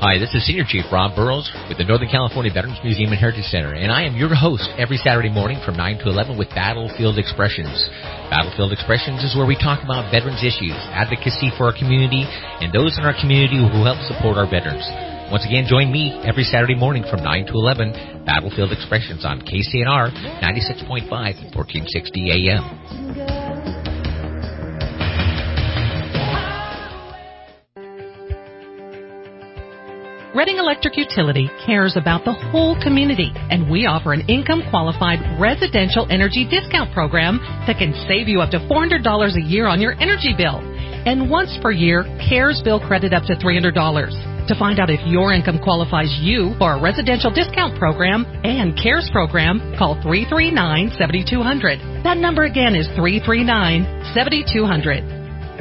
Hi, this is Senior Chief Rob Burrows with the Northern California Veterans Museum and Heritage Center, and I am your host every Saturday morning from 9 to 11 with Battlefield Expressions. Battlefield Expressions is where we talk about veterans issues, advocacy for our community, and those in our community who help support our veterans. Once again, join me every Saturday morning from 9 to 11, Battlefield Expressions on KCNR 96.5 and 1460 AM. Reading Electric Utility cares about the whole community, and we offer an income-qualified residential energy discount program that can save you up to $400 a year on your energy bill. And once per year, CARES bill credit up to $300. To find out if your income qualifies you for a residential discount program and CARES program, call 339-7200. That number again is 339-7200.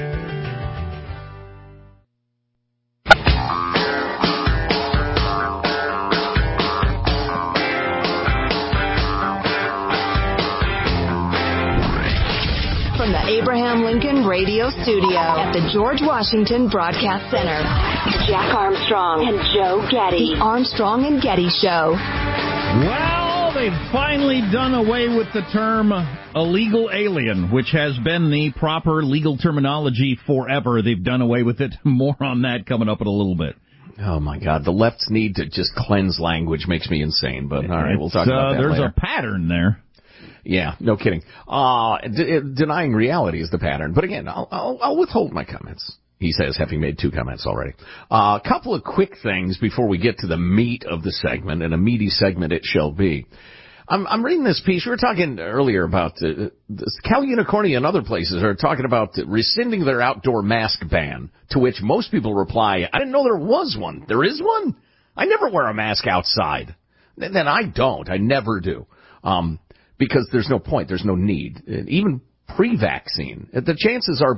Abraham Lincoln Radio Studio at the George Washington Broadcast Center. Jack Armstrong and Joe Getty. The Armstrong and Getty Show. Well, they've finally done away with the term illegal alien, which has been the proper legal terminology forever. They've done away with it. More on that coming up in a little bit. Oh, my God. The left's need to just cleanse language makes me insane. But, all right, we'll talk about that there's later. A pattern there. Yeah, no kidding. Denying reality is the pattern. But again, I'll withhold my comments, he says, having made 2 comments already. A couple of quick things before we get to the meat of the segment, and a meaty segment it shall be. I'm reading this piece. We were talking earlier about Cal Unicornia and other places are talking about rescinding their outdoor mask ban, to which most people reply, I didn't know there was one. There is one? I never wear a mask outside. Then I don't. I never do. Because there's no point, there's no need. Even pre-vaccine, the chances are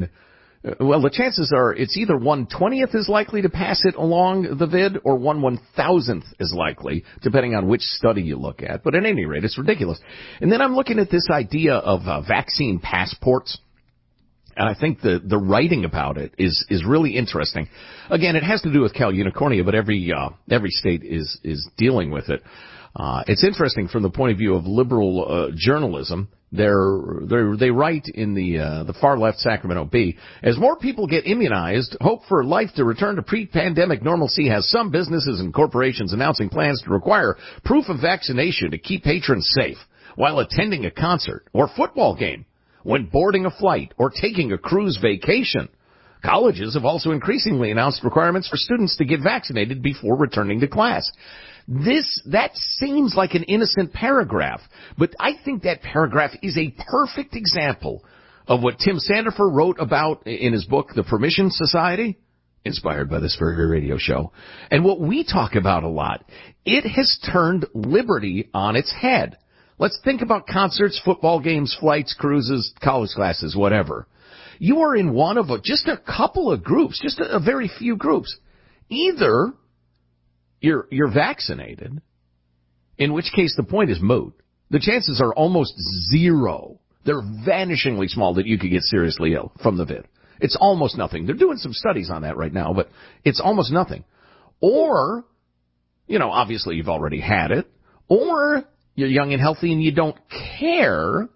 it's either 1/20th is likely to pass it along the vid, or 1/1000th is likely, depending on which study you look at. But at any rate, it's ridiculous. And then I'm looking at this idea of vaccine passports, and I think the writing about it is really interesting. Again, it has to do with Cal Unicornia, but every state is dealing with it. It's interesting from the point of view of liberal journalism. They write in the far left Sacramento Bee, as more people get immunized, hope for life to return to pre-pandemic normalcy has some businesses and corporations announcing plans to require proof of vaccination to keep patrons safe while attending a concert or football game, when boarding a flight or taking a cruise vacation. Colleges have also increasingly announced requirements for students to get vaccinated before returning to class. That seems like an innocent paragraph, but I think that paragraph is a perfect example of what Tim Sandifer wrote about in his book, The Permission Society, inspired by this very radio show, and what we talk about a lot. It has turned liberty on its head. Let's think about concerts, football games, flights, cruises, college classes, whatever. You are in one of just a couple of groups, just a very few groups. Either you're vaccinated, in which case the point is moot. The chances are almost zero. They're vanishingly small that you could get seriously ill from the vid. It's almost nothing. They're doing some studies on that right now, but it's almost nothing. Or, obviously you've already had it. Or you're young and healthy and you don't care.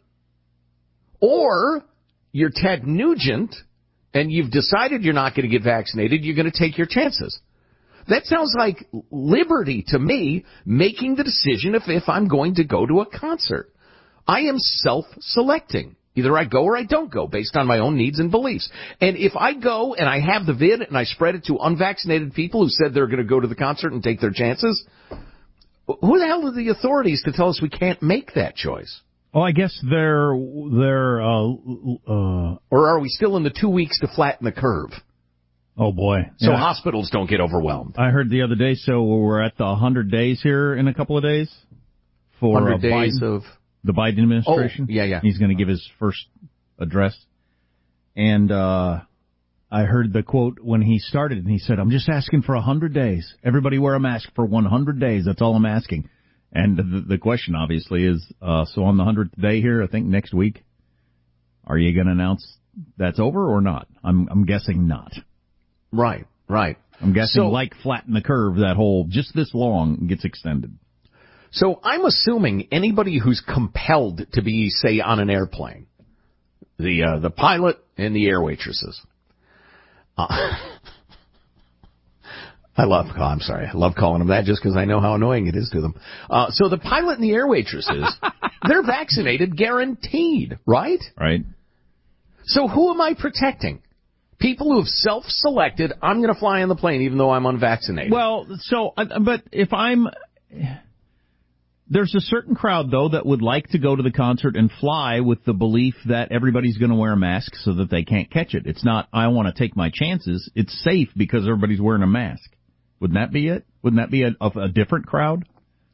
Or you're Ted Nugent and you've decided you're not going to get vaccinated. You're going to take your chances. That sounds like liberty to me, making the decision if I'm going to go to a concert. I am self-selecting. Either I go or I don't go based on my own needs and beliefs. And if I go and I have the vid and I spread it to unvaccinated people who said they're going to go to the concert and take their chances, who the hell are the authorities to tell us we can't make that choice? Well, I guess they're or are we still in the 2 weeks to flatten the curve? Oh, boy. So hospitals don't get overwhelmed. I heard the other day, so we're at the 100 days here in a couple of days for 100 days Biden, of the Biden administration. Oh, yeah. He's going to give his first address. And I heard the quote when he started, and he said, I'm just asking for 100 days. Everybody wear a mask for 100 days. That's all I'm asking. And the question, obviously, is, so on the 100th day here, I think next week, are you going to announce that's over or not? I'm guessing not. Right. I'm guessing like flatten the curve, that whole just this long gets extended. So I'm assuming anybody who's compelled to be, say, on an airplane, the pilot and the air waitresses. I love calling them that just because I know how annoying it is to them. So the pilot and the air waitresses, they're vaccinated, guaranteed, right? Right. So who am I protecting? People who have self-selected, I'm going to fly on the plane even though I'm unvaccinated. Well, but if there's a certain crowd, though, that would like to go to the concert and fly with the belief that everybody's going to wear a mask so that they can't catch it. It's not, I want to take my chances. It's safe because everybody's wearing a mask. Wouldn't that be it? Wouldn't that be a different crowd?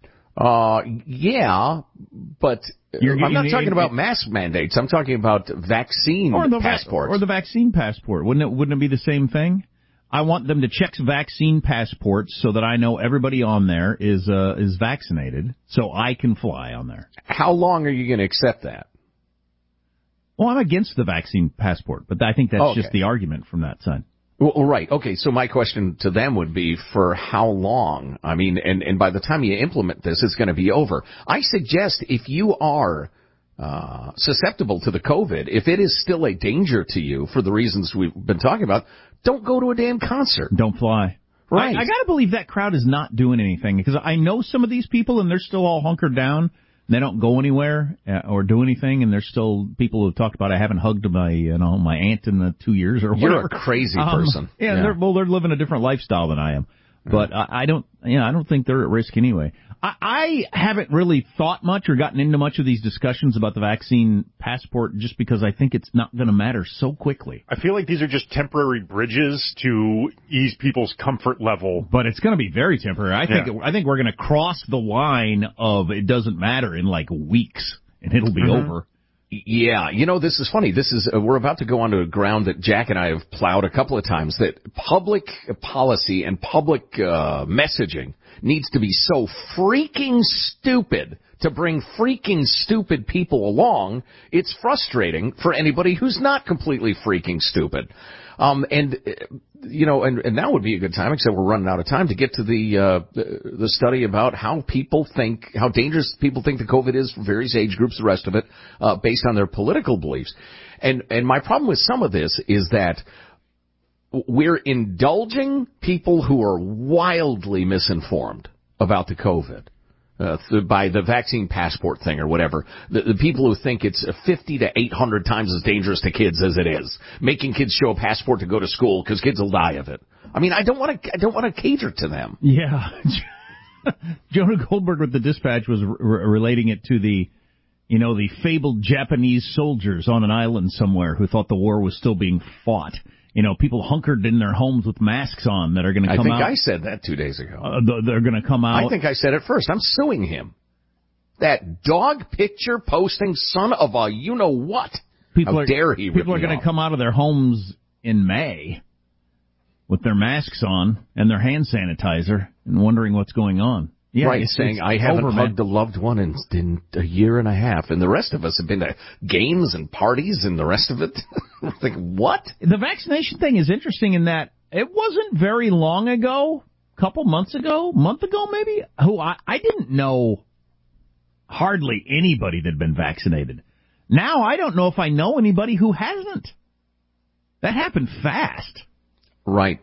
Yeah, but I'm not talking about mask mandates. I'm talking about vaccine passports. Or the vaccine passport. Wouldn't it be the same thing? I want them to check vaccine passports so that I know everybody on there is vaccinated, so I can fly on there. How long are you going to accept that? Well, I'm against the vaccine passport, but I think that's just the argument from that side. Well, right. Okay, so my question to them would be for how long? I mean, and by the time you implement this, it's going to be over. I suggest if you are susceptible to the COVID, if it is still a danger to you for the reasons we've been talking about, don't go to a damn concert. Don't fly. Right. I got to believe that crowd is not doing anything because I know some of these people and they're still all hunkered down. They don't go anywhere or do anything, and there's still people who talked about I haven't hugged my aunt in the 2 years or whatever. You're a crazy person. Yeah. They're living a different lifestyle than I am. But I don't think they're at risk anyway. I haven't really thought much or gotten into much of these discussions about the vaccine passport just because I think it's not going to matter so quickly. I feel like these are just temporary bridges to ease people's comfort level. But it's going to be very temporary. I think we're going to cross the line of it doesn't matter in like weeks, and it'll be over. Yeah, this is funny. We're about to go onto a ground that Jack and I have plowed a couple of times, that public policy and public messaging needs to be so freaking stupid to bring freaking stupid people along. It's frustrating for anybody who's not completely freaking stupid. And now would be a good time, except we're running out of time, to get to the study about how dangerous people think the COVID is for various age groups, the rest of it, based on their political beliefs. And my problem with some of this is that we're indulging people who are wildly misinformed about the COVID. By the vaccine passport thing or whatever. The people who think it's 50 to 800 times as dangerous to kids as it is. Making kids show a passport to go to school because kids will die of it. I mean, I don't want to cater to them. Yeah. Jonah Goldberg with the Dispatch was relating it to the fabled Japanese soldiers on an island somewhere who thought the war was still being fought. People hunkered in their homes with masks on that are going to come out. I think I said that 2 days ago. They're going to come out. I think I said it first. I'm suing him. That dog picture posting son of a you-know-what. How dare he rip me off. People are going to come out of their homes in May with their masks on and their hand sanitizer and wondering what's going on. Yeah, right, saying, I haven't hugged a loved one in a year and a half, and the rest of us have been to games and parties and the rest of it. We're thinking, what? The vaccination thing is interesting in that it wasn't very long ago, a month ago maybe, who I didn't know hardly anybody that had been vaccinated. Now I don't know if I know anybody who hasn't. That happened fast. Right.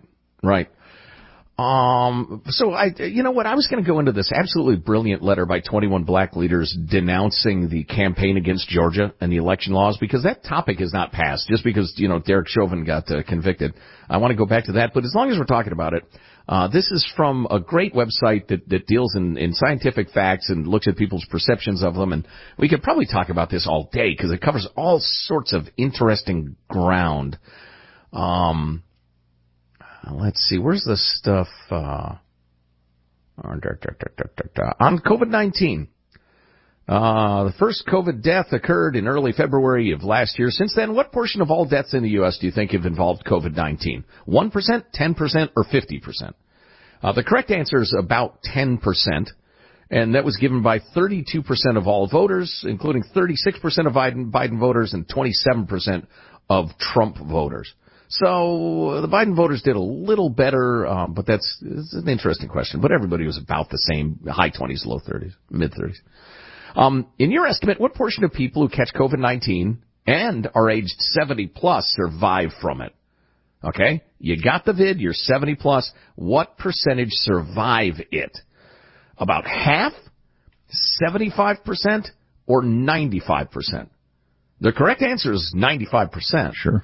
So you know what? I was going to go into this absolutely brilliant letter by 21 black leaders denouncing the campaign against Georgia and the election laws, because that topic is not passed just because, Derek Chauvin got convicted. I want to go back to that, but as long as we're talking about it, this is from a great website that deals in scientific facts and looks at people's perceptions of them, and we could probably talk about this all day because it covers all sorts of interesting ground. Let's see, where's the stuff on COVID-19? The first COVID death occurred in early February of last year. Since then, what portion of all deaths in the U.S. do you think have involved COVID-19? 1%, 10%, or 50%? The correct answer is about 10%, and that was given by 32% of all voters, including 36% of Biden voters and 27% of Trump voters. So the Biden voters did a little better, but it's an interesting question. But everybody was about the same, high 20s, low 30s, mid 30s. In your estimate, what portion of people who catch COVID-19 and are aged 70 plus survive from it? Okay, you got the vid, you're 70 plus. What percentage survive it? About half, 75%, or 95%? The correct answer is 95%. Sure.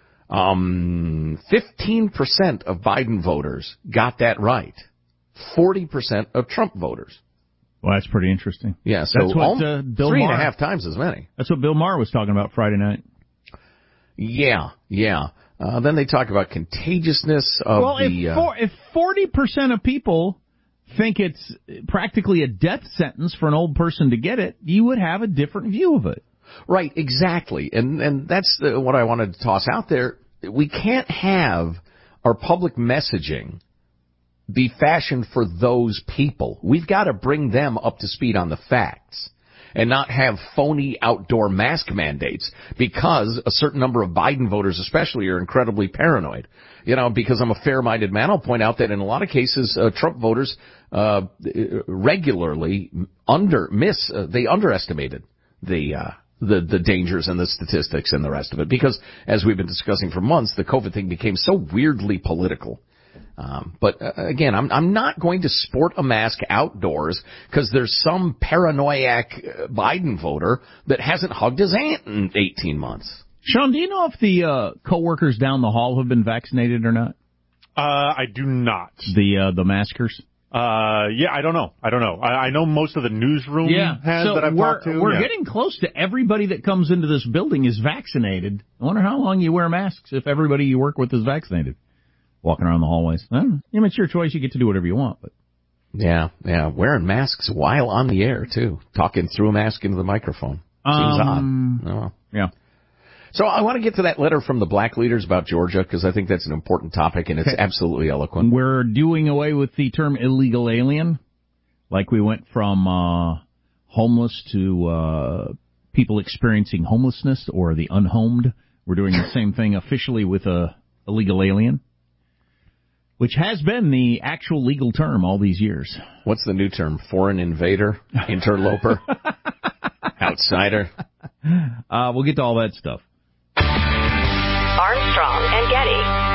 15% of Biden voters got that right. 40% of Trump voters. Well, that's pretty interesting. Yeah, so that's what, Bill 3.5 times as many. That's what Bill Maher was talking about Friday night. Yeah. Then they talk about contagiousness of if 40% of people think it's practically a death sentence for an old person to get it, you would have a different view of it. Right, exactly. And that's what I wanted to toss out there. We can't have our public messaging be fashioned for those people. We've got to bring them up to speed on the facts and not have phony outdoor mask mandates because a certain number of Biden voters especially are incredibly paranoid. You know, because I'm a fair-minded man, I'll point out that in a lot of cases, Trump voters regularly they underestimated the dangers and the statistics and the rest of it. Because, as we've been discussing for months, the COVID thing became so weirdly political. But again, I'm not going to sport a mask outdoors because there's some paranoiac Biden voter that hasn't hugged his aunt in 18 months. Sean, do you know if the coworkers down the hall have been vaccinated or not? I do not. The maskers? Yeah, I don't know. I know most of the newsroom has that I've talked to. We're getting close to everybody that comes into this building is vaccinated. I wonder how long you wear masks if everybody you work with is vaccinated. Walking around the hallways. It's your choice. You get to do whatever you want. But Yeah. Wearing masks while on the air, too. Talking through a mask into the microphone. Seems odd. Oh. Yeah. So I want to get to that letter from the black leaders about Georgia because I think that's an important topic and it's absolutely eloquent. We're doing away with the term illegal alien. Like we went from homeless to people experiencing homelessness or the unhomed. We're doing the same thing officially with illegal alien, which has been the actual legal term all these years. What's the new term? Foreign invader? Interloper? Outsider? We'll get to all that stuff. Armstrong and Getty.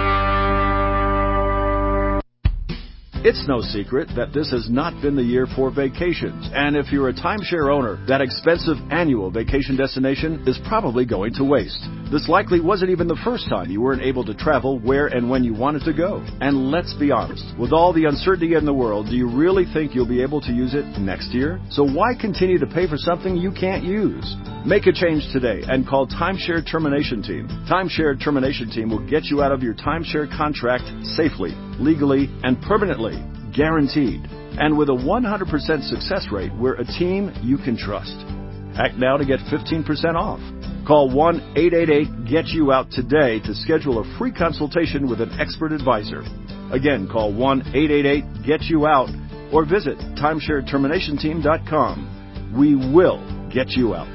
It's no secret that this has not been the year for vacations. And if you're a timeshare owner, that expensive annual vacation destination is probably going to waste. This likely wasn't even the first time you weren't able to travel where and when you wanted to go. And let's be honest, with all the uncertainty in the world, do you really think you'll be able to use it next year? So why continue to pay for something you can't use? Make a change today and call Timeshare Termination Team. Timeshare Termination Team will get you out of your timeshare contract safely, legally, and permanently, guaranteed. And with a 100% success rate, we're a team you can trust. Act now to get 15% off. Call 1-888-GET-YOU-OUT today to schedule a free consultation with an expert advisor. Again, call 1-888-GET-YOU-OUT or visit timeshareterminationteam.com. We will get you out.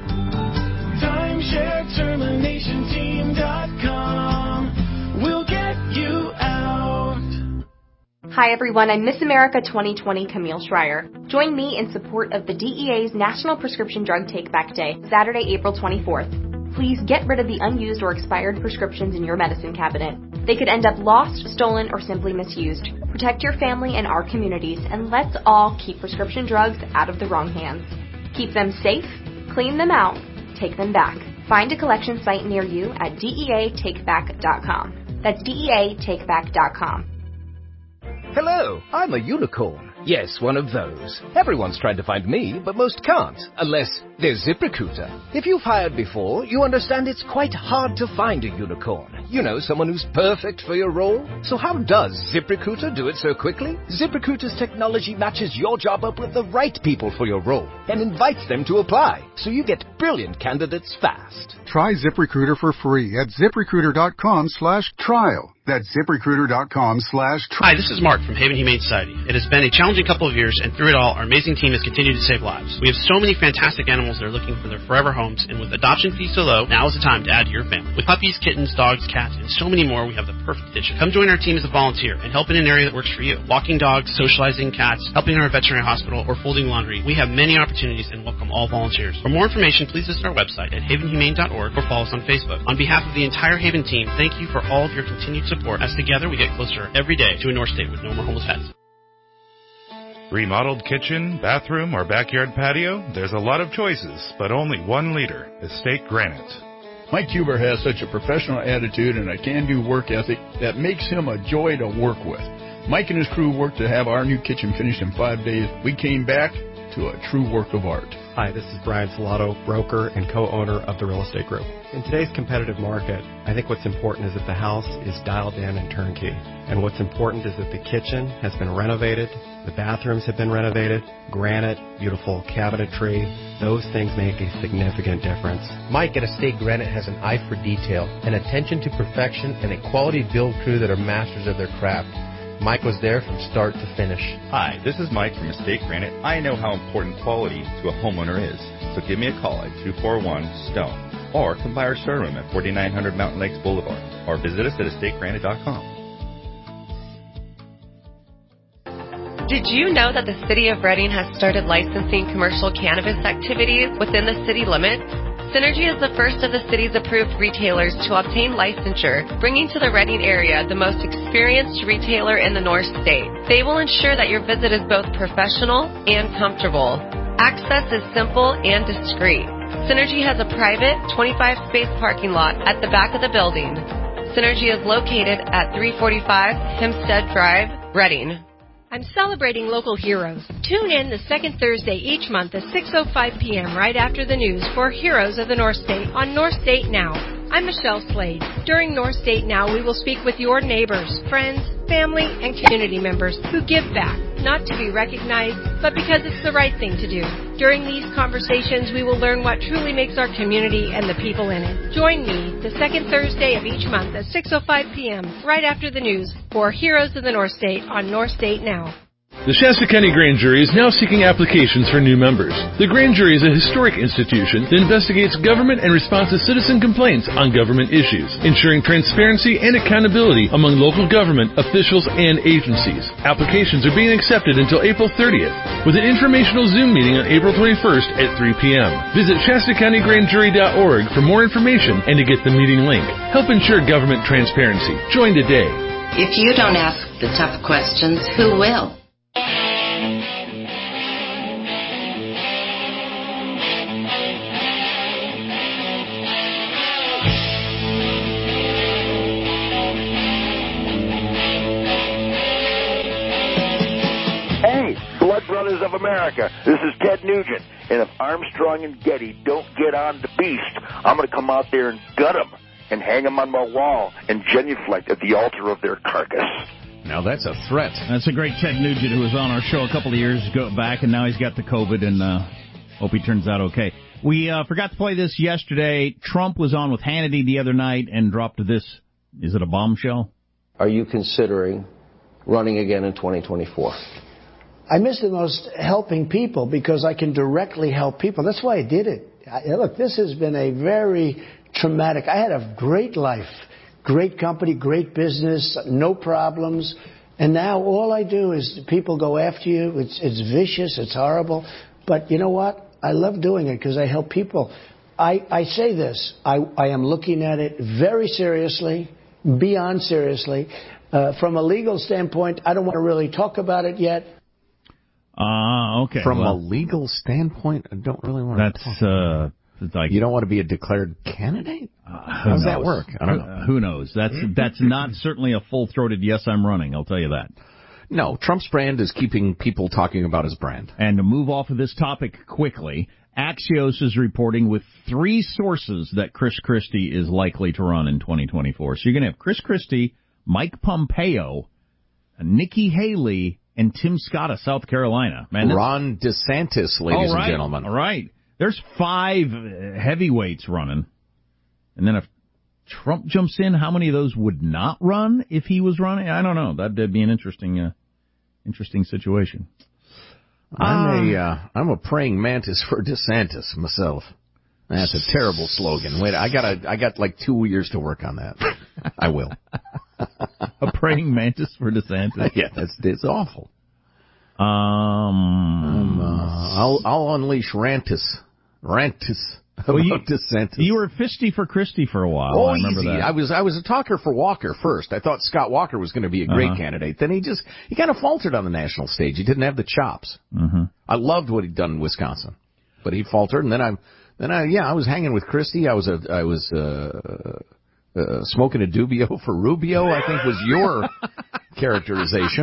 TimeshareTerminationTeam.com. We'll get you out. Hi everyone, I'm Miss America 2020 Camille Schreier. Join me in support of the DEA's National Prescription Drug Take-Back Day, Saturday, April 24th. Please get rid of the unused or expired prescriptions in your medicine cabinet. They could end up lost, stolen, or simply misused. Protect your family and our communities, and let's all keep prescription drugs out of the wrong hands. Keep them safe, clean them out, take them back. Find a collection site near you at DEATakeback.com. That's DEATakeback.com. Hello, I'm a unicorn. Yes, one of those. Everyone's tried to find me, but most can't, unless there's ZipRecruiter. If you've hired before, you understand it's quite hard to find a unicorn. You know, someone who's perfect for your role. So how does ZipRecruiter do it so quickly? ZipRecruiter's technology matches your job up with the right people for your role and invites them to apply, so you get brilliant candidates fast. Try ZipRecruiter for free at ZipRecruiter.com/trial. That's ZipRecruiter.com/. Hi, this is Mark from Haven Humane Society. It has been a challenging couple of years, and through it all, our amazing team has continued to save lives. We have so many fantastic animals that are looking for their forever homes, and with adoption fees so low, now is the time to add to your family. With puppies, kittens, dogs, cats, and so many more, we have the perfect addition. Come join our team as a volunteer and help in an area that works for you. Walking dogs, socializing cats, helping in our veterinary hospital, or folding laundry. We have many opportunities and welcome all volunteers. For more information, please visit our website at havenhumane.org or follow us on Facebook. On behalf of the entire Haven team, thank you for all of your continued support, as together we get closer every day to a North State with no more homeless pets. Remodeled kitchen, bathroom, or backyard patio? There's a lot of choices, but only one leader, Estate Granite. Mike Huber has such a professional attitude and a can-do work ethic that makes him a joy to work with. Mike and his crew worked to have our new kitchen finished in 5 days. We came back to a true work of art. Hi, this is Brian Salato, broker and co-owner of the Real Estate Group. In today's competitive market, I think what's important is that the house is dialed in and turnkey. And what's important is that the kitchen has been renovated, the bathrooms have been renovated, granite, beautiful cabinetry. Those things make a significant difference. Mike at Estate Granite has an eye for detail, an attention to perfection, and a quality build crew that are masters of their craft. Mike was there from start to finish. Hi, this is Mike from Estate Granite. I know how important quality to a homeowner is, so give me a call at 241-STONE or come by our showroom at 4900 Mountain Lakes Boulevard or visit us at estategranite.com. Did you know that the City of Reading has started licensing commercial cannabis activities within the city limits? Synergy is the first of the city's approved retailers to obtain licensure, bringing to the Reading area the most experienced retailer in the North State. They will ensure that your visit is both professional and comfortable. Access is simple and discreet. Synergy has a private 25-space parking lot at the back of the building. Synergy is located at 345 Hempstead Drive, Reading. I'm celebrating local heroes. Tune in the second Thursday each month at 6:05 p.m. right after the news for Heroes of the North State on North State Now. I'm Michelle Slade. During North State Now, we will speak with your neighbors, friends, family, and community members who give back, not to be recognized, but because it's the right thing to do. During these conversations, we will learn what truly makes our community and the people in it. Join me the second Thursday of each month at 6:05 p.m. right after the news for Heroes of the North State on North State Now. The Shasta County Grand Jury is now seeking applications for new members. The Grand Jury is a historic institution that investigates government and responds to citizen complaints on government issues, ensuring transparency and accountability among local government officials and agencies. Applications are being accepted until April 30th, with an informational Zoom meeting on April 21st at 3 p.m. Visit ShastaCountyGrandJury.org for more information and to get the meeting link. Help ensure government transparency. Join today. If you don't ask the tough questions, who will? Blood Brothers of America, this is Ted Nugent, and if Armstrong and Getty don't get on the beast, I'm going to come out there and gut them and hang them on my wall and genuflect at the altar of their carcass. Now that's a threat. That's a great Ted Nugent who was on our show a couple of years ago back, and now he's got the COVID, and hope he turns out okay. We forgot to play this yesterday. Trump was on with Hannity the other night and dropped this. Is it a bombshell? Are you considering running again in 2024? I miss the most helping people because I can directly help people. That's why I did it. Look, this has been a very traumatic. I had a great life, great company, great business, no problems. And now all I do is people go after you. It's vicious. It's horrible. But you know what? I love doing it because I help people. I say this. I am looking at it very seriously, beyond seriously. From a legal standpoint, I don't want to really talk about it yet. Okay. From a legal standpoint, I don't really want to talk. Like, you don't want to be a declared candidate? How does that work? I don't know. Who knows? That's not certainly a full-throated yes, I'm running, I'll tell you that. No, Trump's brand is keeping people talking about his brand. And to move off of this topic quickly, Axios is reporting with 3 sources that Chris Christie is likely to run in 2024. So you're going to have Chris Christie, Mike Pompeo, Nikki Haley, and Tim Scott of South Carolina. Man, Ron DeSantis, ladies and gentlemen. All right. There's 5 heavyweights running, and then a Trump jumps in, how many of those would not run if he was running? I don't know. That'd be an interesting situation. I'm a praying mantis for DeSantis myself. That's a terrible slogan. Wait, I got like 2 years to work on that. I will. A praying mantis for DeSantis. Yeah, it's awful. I'll unleash Rantis. Well, DeSantis. You were fisty for Christie for a while. Oh, I remember easy. that. I was a talker for Walker first. I thought Scott Walker was going to be a great candidate. Then he kind of faltered on the national stage. He didn't have the chops. I loved what he'd done in Wisconsin, but he faltered. And then I was hanging with Christie. I was smoking a Dubio for Rubio, I think was your characterization.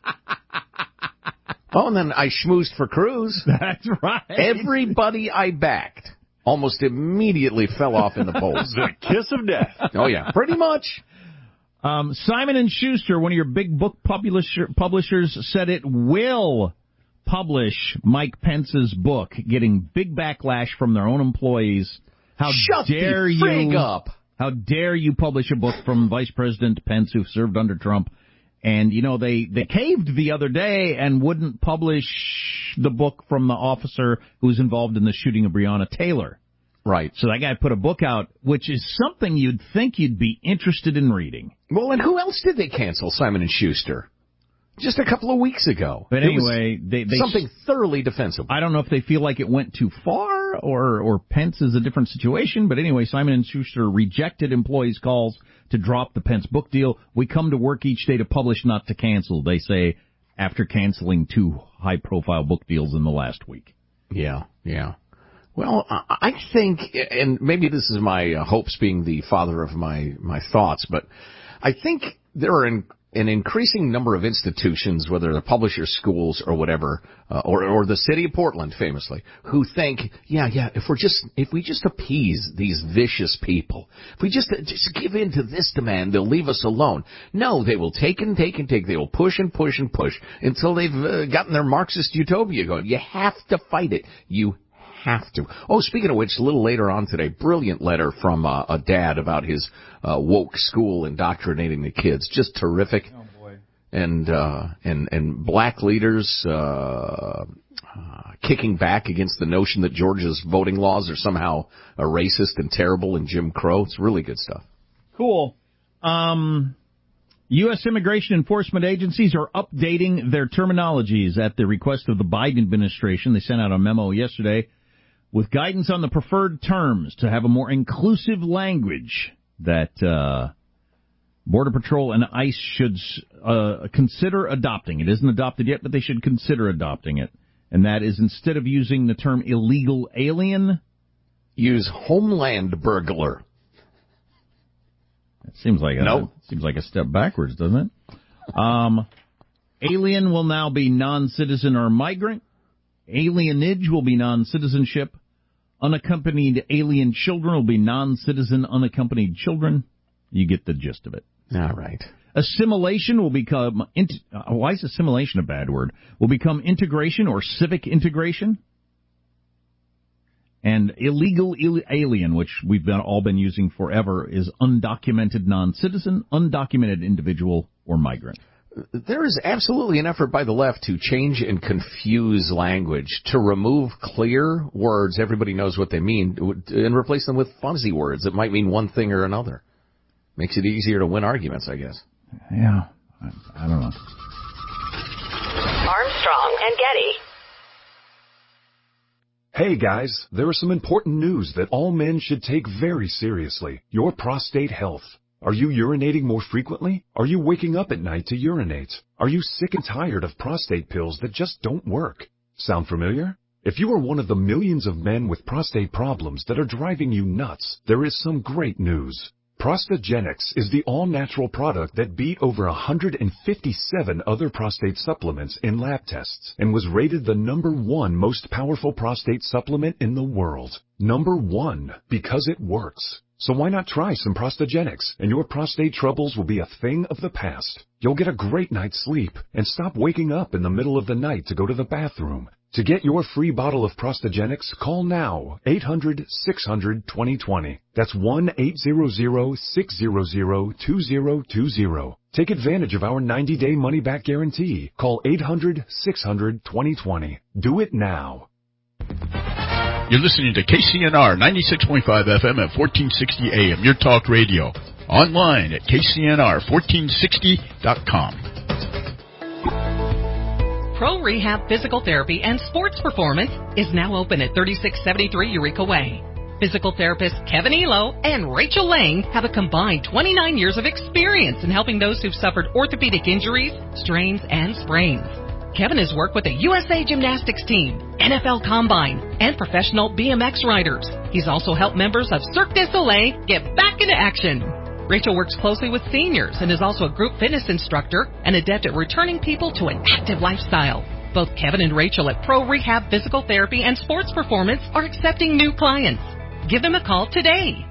Oh, and then I schmoozed for Cruz. That's right. Everybody I backed almost immediately fell off in the polls. The kiss of death. Oh, yeah, pretty much. Simon & Schuster, one of your big book publishers, said it will publish Mike Pence's book, getting big backlash from their own employees. Shut the frig up. How dare you publish a book from Vice President Pence, who served under Trump? And, they caved the other day and wouldn't publish the book from the officer who was involved in the shooting of Breonna Taylor. Right. So that guy put a book out, which is something you'd think you'd be interested in reading. Well, and who else did they cancel? Simon & Schuster. Just a couple of weeks ago. But anyway, they something thoroughly defensible. I don't know if they feel like it went too far or Pence is a different situation. But anyway, Simon & Schuster rejected employees' calls to drop the Pence book deal. We come to work each day to publish, not to cancel, they say, after canceling 2 high-profile book deals in the last week. Yeah. Well, I think, and maybe this is my hopes being the father of my thoughts, but I think there are an increasing number of institutions, whether they're publishers, schools, or whatever, or the city of Portland, famously, who think, if we just appease these vicious people, if we just give in to this demand, they'll leave us alone. No, they will take and take and take. They will push and push and push until they've gotten their Marxist utopia going. You have to fight it. You have to. Oh, speaking of which, a little later on today, brilliant letter from a dad about his woke school indoctrinating the kids. Just terrific. Oh, boy. And black leaders kicking back against the notion that Georgia's voting laws are somehow racist and terrible and Jim Crow. It's really good stuff. Cool. U.S. immigration enforcement agencies are updating their terminologies at the request of the Biden administration. They sent out a memo yesterday with guidance on the preferred terms to have a more inclusive language that Border Patrol and ICE should consider adopting. It isn't adopted yet, but they should consider adopting it. And that is, instead of using the term illegal alien, use homeland burglar. It seems like a step backwards, doesn't it? Alien will now be non-citizen or migrant. Alienage will be non-citizenship. Unaccompanied alien children will be non-citizen unaccompanied children. You get the gist of it. All right. Assimilation will become, why is assimilation a bad word? Will become integration or civic integration. And illegal alien, which we've all been using forever, is undocumented non-citizen, undocumented individual, or migrant. There is absolutely an effort by the left to change and confuse language, to remove clear words, everybody knows what they mean, and replace them with fuzzy words that might mean one thing or another. Makes it easier to win arguments, I guess. Yeah, I don't know. Armstrong and Getty. Hey guys, there is some important news that all men should take very seriously. Your prostate health. Are you urinating more frequently? Are you waking up at night to urinate? Are you sick and tired of prostate pills that just don't work? Sound familiar? If you are one of the millions of men with prostate problems that are driving you nuts, there is some great news. Prostagenics is the all-natural product that beat over 157 other prostate supplements in lab tests and was rated the #1 most powerful prostate supplement in the world. #1, because it works. So why not try some Prostagenics, and your prostate troubles will be a thing of the past. You'll get a great night's sleep and stop waking up in the middle of the night to go to the bathroom. To get your free bottle of Prostagenics, call now 800-600-2020. That's 1-800-600-2020. Take advantage of our 90-day money-back guarantee. Call 800-600-2020. Do it now. You're listening to KCNR 96.5 FM at 1460 AM, your talk radio. Online at kcnr1460.com. Pro Rehab Physical Therapy and Sports Performance is now open at 3673 Eureka Way. Physical therapists Kevin Elo and Rachel Lang have a combined 29 years of experience in helping those who've suffered orthopedic injuries, strains, and sprains. Kevin has worked with the USA Gymnastics team, NFL Combine, and professional BMX riders. He's also helped members of Cirque du Soleil get back into action. Rachel works closely with seniors and is also a group fitness instructor and adept at returning people to an active lifestyle. Both Kevin and Rachel at Pro Rehab Physical Therapy and Sports Performance are accepting new clients. Give them a call today,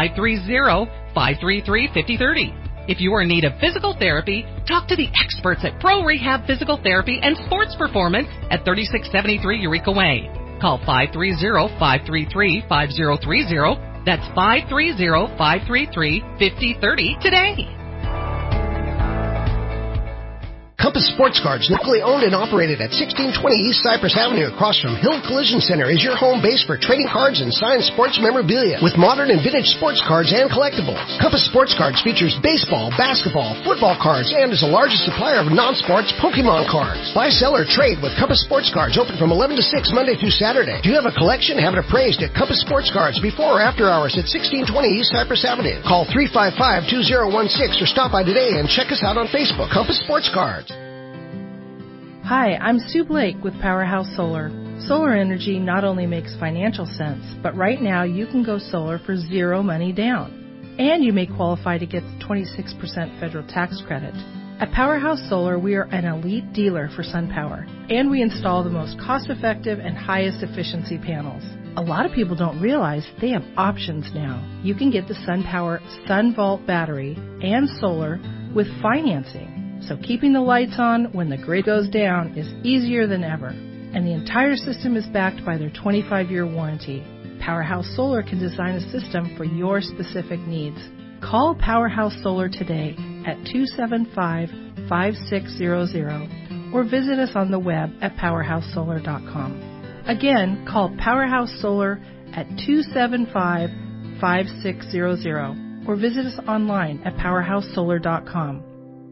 530-533-5030. If you are in need of physical therapy, talk to the experts at Pro Rehab Physical Therapy and Sports Performance at 3673 Eureka Way. Call 530-533-5030. That's 530-533-5030 today. Compass Sports Cards, locally owned and operated at 1620 East Cypress Avenue across from Hill Collision Center, is your home base for trading cards and signed sports memorabilia with modern and vintage sports cards and collectibles. Compass Sports Cards features baseball, basketball, football cards, and is the largest supplier of non-sports Pokemon cards. Buy, sell, or trade with Compass Sports Cards, open from 11 to 6 Monday through Saturday. Do you have a collection? Have it appraised at Compass Sports Cards before or after hours at 1620 East Cypress Avenue. Call 355-2016 or stop by today and check us out on Facebook. Compass Sports Cards. Hi, I'm Sue Blake with Powerhouse Solar. Solar energy not only makes financial sense, but right now you can go solar for zero money down. And you may qualify to get the 26% federal tax credit. At Powerhouse Solar, we are an elite dealer for SunPower, and we install the most cost-effective and highest efficiency panels. A lot of people don't realize they have options now. You can get the SunPower SunVault battery and solar with financing. So keeping the lights on when the grid goes down is easier than ever. And the entire system is backed by their 25-year warranty. Powerhouse Solar can design a system for your specific needs. Call Powerhouse Solar today at 275-5600 or visit us on the web at powerhousesolar.com. Again, call Powerhouse Solar at 275-5600 or visit us online at powerhousesolar.com.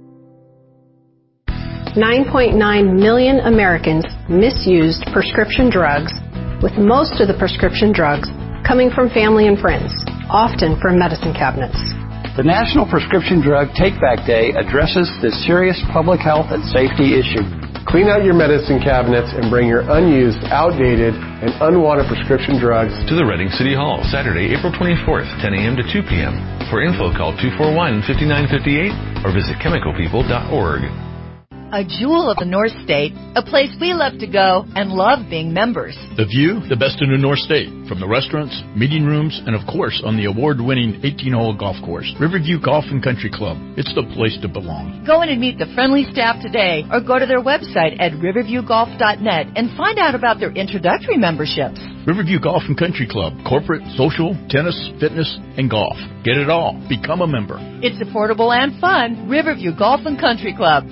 9.9 million Americans misused prescription drugs, with most of the prescription drugs coming from family and friends, often from medicine cabinets. The National Prescription Drug Take-Back Day addresses this serious public health and safety issue. Clean out your medicine cabinets and bring your unused, outdated, and unwanted prescription drugs to the Reading City Hall, Saturday, April 24th, 10 a.m. to 2 p.m. For info, call 241-5958 or visit chemicalpeople.org. A jewel of the North State, a place we love to go and love being members. The view, the best in the North State, from the restaurants, meeting rooms, and of course on the award-winning 18-hole golf course, Riverview Golf and Country Club. It's the place to belong. Go in and meet the friendly staff today or go to their website at riverviewgolf.net and find out about their introductory memberships. Riverview Golf and Country Club, corporate, social, tennis, fitness, and golf. Get it all. Become a member. It's affordable and fun. Riverview Golf and Country Club.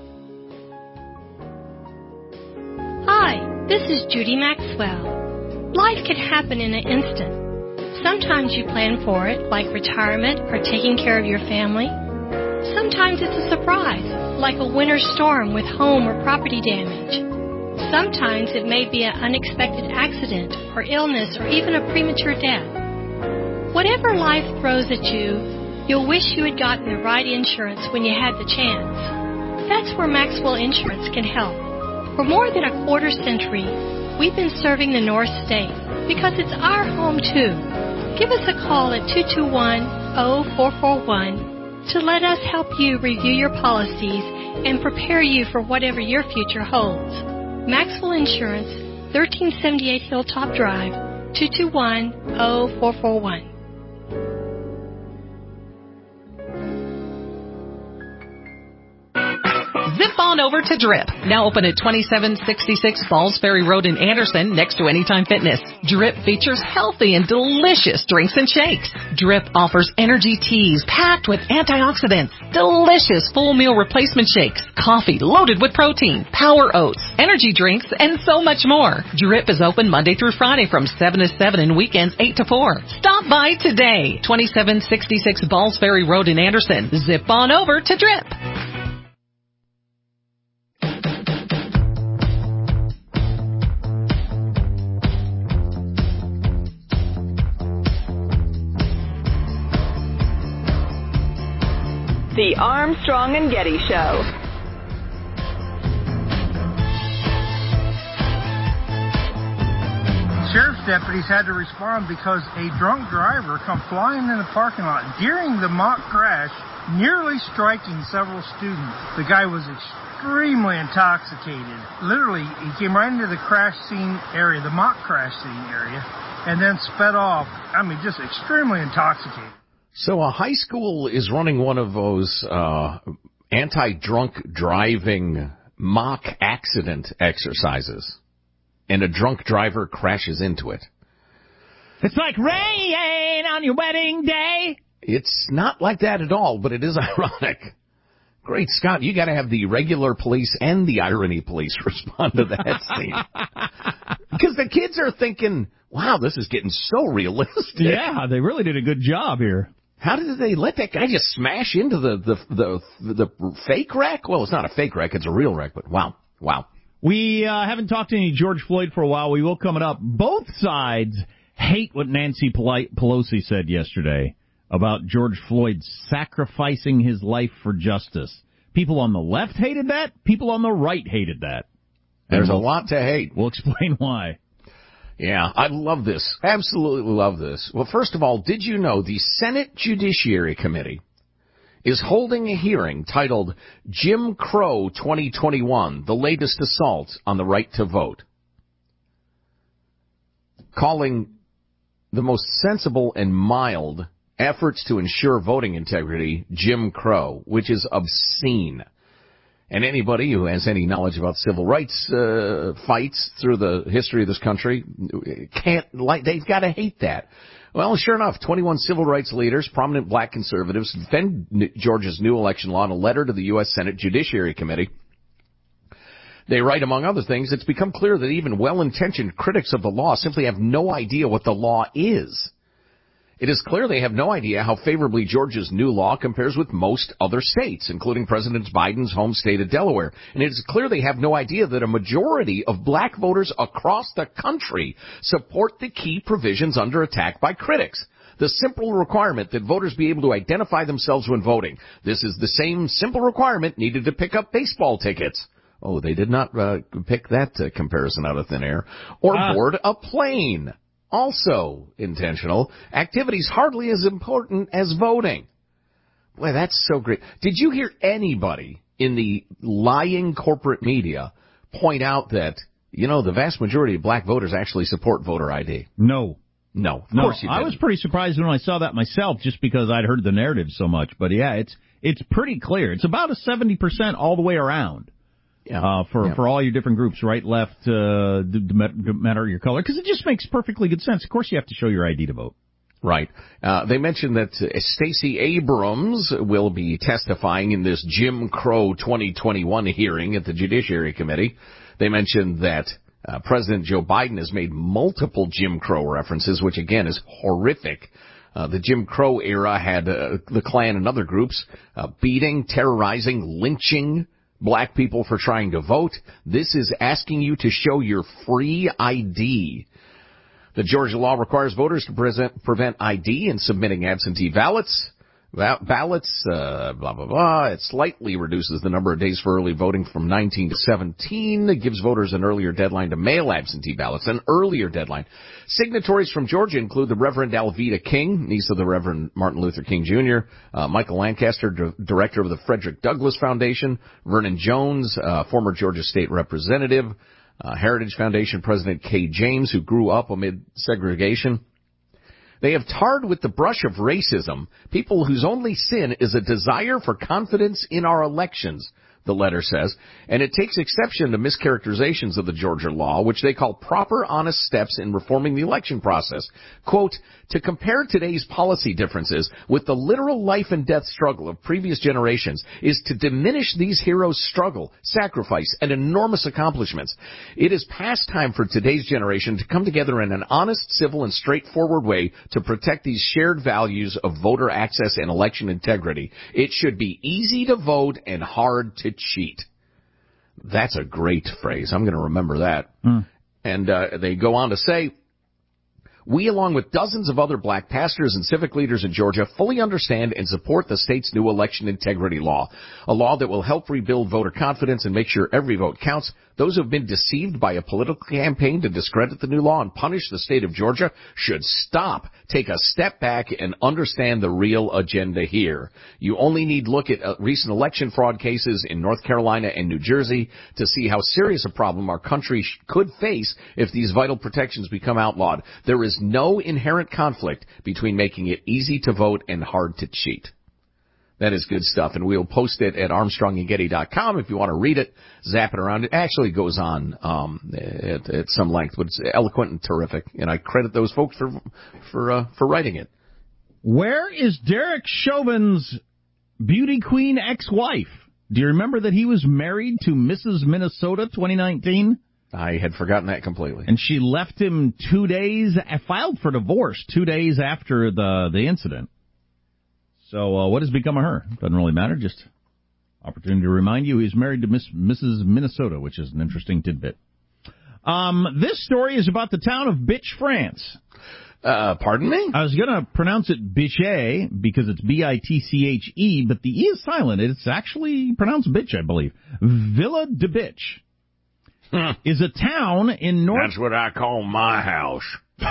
Hi, this is Judy Maxwell. Life can happen in an instant. Sometimes you plan for it, like retirement or taking care of your family. Sometimes it's a surprise, like a winter storm with home or property damage. Sometimes it may be an unexpected accident or illness or even a premature death. Whatever life throws at you, you'll wish you had gotten the right insurance when you had the chance. That's where Maxwell Insurance can help. For more than a quarter century, we've been serving the North State because it's our home too. Give us a call at 221-0441 to let us help you review your policies and prepare you for whatever your future holds. Maxwell Insurance, 1378 Hilltop Drive, 221-0441. Zip on on over to Drip. Now open at 2766 Falls Ferry Road in Anderson next to Anytime Fitness. Drip features healthy and delicious drinks and shakes. Drip offers energy teas packed with antioxidants, delicious full meal replacement shakes, coffee loaded with protein, power oats, energy drinks, and so much more. Drip is open Monday through Friday from 7 to 7 and weekends 8 to 4. Stop by today. 2766 Balls Ferry Road in Anderson. Zip on over to Drip. The Armstrong and Getty Show. Sheriff's deputies had to respond because a drunk driver come flying in the parking lot during the mock crash, nearly striking several students. The guy was extremely intoxicated. Literally, he came right into the crash scene area, the mock crash scene area, and then sped off. I mean, just extremely intoxicated. So a high school is running one of those anti-drunk driving mock accident exercises, and a drunk driver crashes into it. It's like rain on your wedding day. It's not like that at all, but it is ironic. Great Scott, you got to have the regular police and the irony police respond to that scene. Because the kids are thinking, wow, this is getting so realistic. Yeah, they really did a good job here. How did they let that guy just smash into the fake wreck? Well, it's not a fake wreck, it's a real wreck, but wow. We haven't talked to any George Floyd for a while. We will coming up. Both sides hate what Nancy Pelosi said yesterday about George Floyd sacrificing his life for justice. People on the left hated that. People on the right hated that. There's a lot to hate. We'll explain why. Yeah, I love this. Absolutely love this. Well, first of all, did you know the Senate Judiciary Committee is holding a hearing titled Jim Crow 2021, the latest assault on the right to vote, calling the most sensible and mild efforts to ensure voting integrity Jim Crow, which is obscene. And anybody who has any knowledge about civil rights fights through the history of this country they've got to hate that. Well, sure enough, 21 civil rights leaders, prominent black conservatives, defend Georgia's new election law in a letter to the U.S. Senate Judiciary Committee. They write, among other things, it's become clear that even well-intentioned critics of the law simply have no idea what the law is. It is clear they have no idea how favorably Georgia's new law compares with most other states, including President Biden's home state of Delaware. And it is clear they have no idea that a majority of black voters across the country support the key provisions under attack by critics. The simple requirement that voters be able to identify themselves when voting. This is the same simple requirement needed to pick up baseball tickets. Oh, they did not pick that comparison out of thin air. Or board a plane. Also intentional. Activities hardly as important as voting. Boy, that's so great. Did you hear anybody in the lying corporate media point out that, the vast majority of black voters actually support voter ID? No. Of course you didn't. I was pretty surprised when I saw that myself just because I'd heard the narrative so much. But yeah, it's pretty clear. It's about a 70% all the way around. For all your different groups, right, left, matter your color, because it just makes perfectly good sense. Of course you have to show your ID to vote. Right. They mentioned that Stacey Abrams will be testifying in this Jim Crow 2021 hearing at the Judiciary Committee. They mentioned that President Joe Biden has made multiple Jim Crow references, which again is horrific. The Jim Crow era had the Klan and other groups beating, terrorizing, lynching black people for trying to vote. This is asking you to show your free ID. The Georgia law requires voters to prevent ID in submitting absentee ballots. Blah, blah, blah. It slightly reduces the number of days for early voting from 19 to 17. It gives voters an earlier deadline to mail absentee ballots, an earlier deadline. Signatories from Georgia include the Reverend Alveda King, niece of the Reverend Martin Luther King Jr., Michael Lancaster, director of the Frederick Douglass Foundation, Vernon Jones, former Georgia state representative, Heritage Foundation President Kay James, who grew up amid segregation. They have tarred with the brush of racism people whose only sin is a desire for confidence in our elections. the letter says, and it takes exception to mischaracterizations of the Georgia law, which they call proper, honest steps in reforming the election process. Quote, to compare today's policy differences with the literal life and death struggle of previous generations is to diminish these heroes' struggle, sacrifice, and enormous accomplishments. It is past time for today's generation to come together in an honest, civil, and straightforward way to protect these shared values of voter access and election integrity. It should be easy to vote and hard to cheat. That's a great phrase. I'm going to remember that. And they go on to say, we, along with dozens of other black pastors and civic leaders in Georgia, fully understand and support the state's new election integrity law, a law that will help rebuild voter confidence and make sure every vote counts. Those who have been deceived by a political campaign to discredit the new law and punish the state of Georgia should stop, take a step back, and understand the real agenda here. You only need look at recent election fraud cases in North Carolina and New Jersey to see how serious a problem our country could face if these vital protections become outlawed. There is no inherent conflict between making it easy to vote and hard to cheat. That is good stuff, and we'll post it at ArmstrongandGetty.com if you want to read it, zap it around. It actually goes on at some length, but it's eloquent and terrific, and I credit those folks for writing it. Where is Derek Chauvin's beauty queen ex-wife? Do you remember that he was married to Mrs. Minnesota 2019? I had forgotten that completely. And she left him 2 days, filed for divorce 2 days after the incident. So what has become of her? Doesn't really matter. Just opportunity to remind you he's married to Mrs. Minnesota, which is an interesting tidbit. This story is about the town of Bitche, France. Pardon me? I was going to pronounce it Bitche because it's B-I-T-C-H-E, but the E is silent. It's actually pronounced Bitche, I believe. Villa de Bitche is a town in North... That's what I call my house.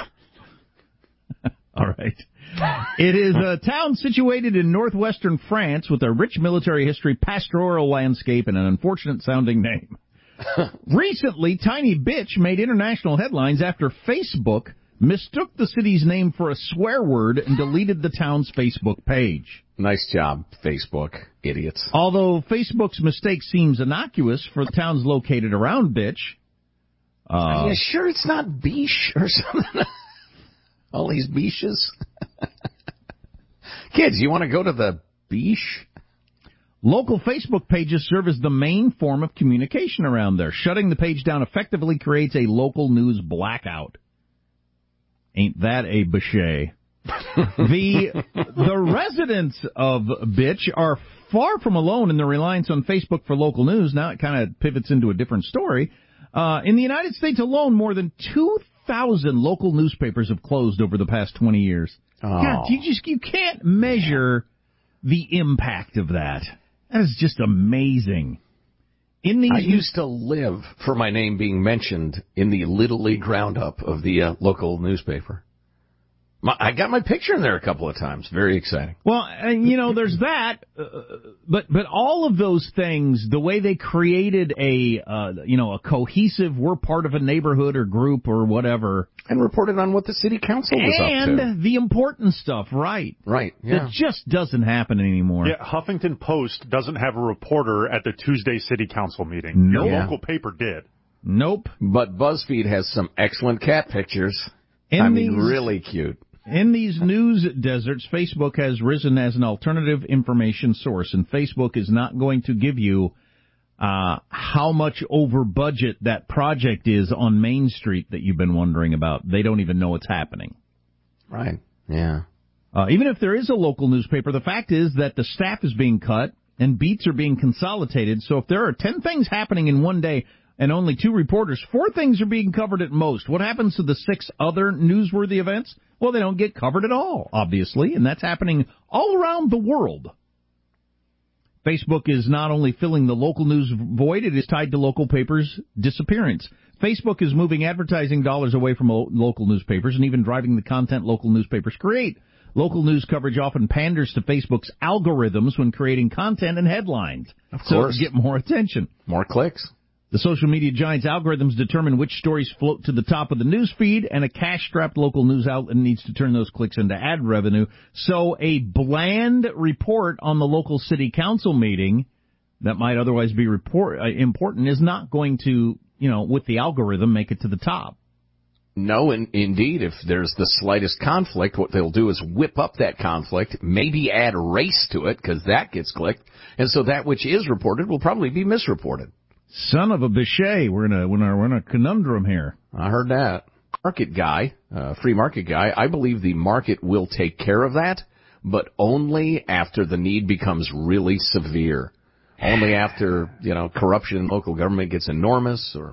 All right. It is a town situated in northwestern France with a rich military history, pastoral landscape, and an unfortunate-sounding name. Recently, Tiny Bitch made international headlines after Facebook mistook the city's name for a swear word and deleted the town's Facebook page. Nice job, Facebook, idiots. Although Facebook's mistake seems innocuous for the towns located around Bitche. Are you sure it's not Biche or something? All these biches. Kids, you want to go to the biche? Local Facebook pages serve as the main form of communication around there. Shutting the page down effectively creates a local news blackout. Ain't that a biche? The residents of Bitche are far from alone in their reliance on Facebook for local news. Now it kind of pivots into a different story. In the United States alone, more than 2,000 local newspapers have closed over the past 20 years. Oh. God, you can't measure the impact of that. That is just amazing. I used to live for my name being mentioned in the Little League Roundup of the local newspaper. I got my picture in there a couple of times. Very exciting. Well, and there's that, but all of those things, the way they created a cohesive, we're part of a neighborhood or group or whatever. And reported on what the city council was up to. And the important stuff, right. Right, yeah. It just doesn't happen anymore. Yeah, Huffington Post doesn't have a reporter at the Tuesday city council meeting. Nope. Your local paper did. Nope. But BuzzFeed has some excellent cat pictures. Really cute. In these news deserts, Facebook has risen as an alternative information source, and Facebook is not going to give you how much over budget that project is on Main Street that you've been wondering about. They don't even know it's happening. Right, yeah. Even if there is a local newspaper, the fact is that the staff is being cut and beats are being consolidated. So if there are 10 things happening in one day and only 2 reporters, 4 things are being covered at most. What happens to the 6 other newsworthy events? Well, they don't get covered at all, obviously, and that's happening all around the world. Facebook is not only filling the local news void, it is tied to local papers' disappearance. Facebook is moving advertising dollars away from local newspapers and even driving the content local newspapers create. Local news coverage often panders to Facebook's algorithms when creating content and headlines. Of course. So to get more attention. More clicks. The social media giant's algorithms determine which stories float to the top of the news feed, and a cash-strapped local news outlet needs to turn those clicks into ad revenue. So a bland report on the local city council meeting that might otherwise be important is not going to, with the algorithm, make it to the top. No, indeed, if there's the slightest conflict, what they'll do is whip up that conflict, maybe add race to it, because that gets clicked, and so that which is reported will probably be misreported. Son of a Bichet, we're in a conundrum here. I heard that. Market guy, free market guy, I believe the market will take care of that, but only after the need becomes really severe. Only after, corruption in local government gets enormous or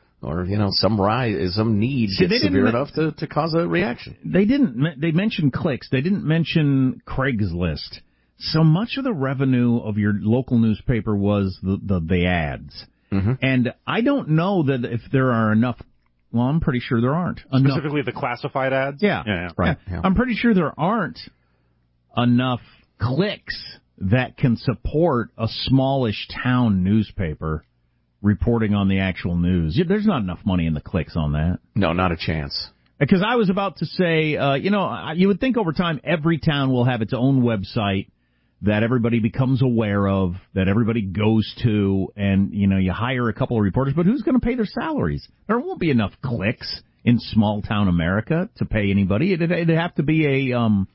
some need gets severe enough to cause a reaction. They mentioned clicks. They didn't mention Craigslist. So much of the revenue of your local newspaper was the ads. Mm-hmm. And I don't know that if there are enough. Well, I'm pretty sure there aren't. Specifically the classified ads? Yeah. Right. Yeah. I'm pretty sure there aren't enough clicks that can support a smallish town newspaper reporting on the actual news. There's not enough money in the clicks on that. No, not a chance. Because I was about to say, you would think over time every town will have its own website that everybody becomes aware of, that everybody goes to, and, you hire a couple of reporters, but who's going to pay their salaries? There won't be enough clicks in small town America to pay anybody. It'd have to be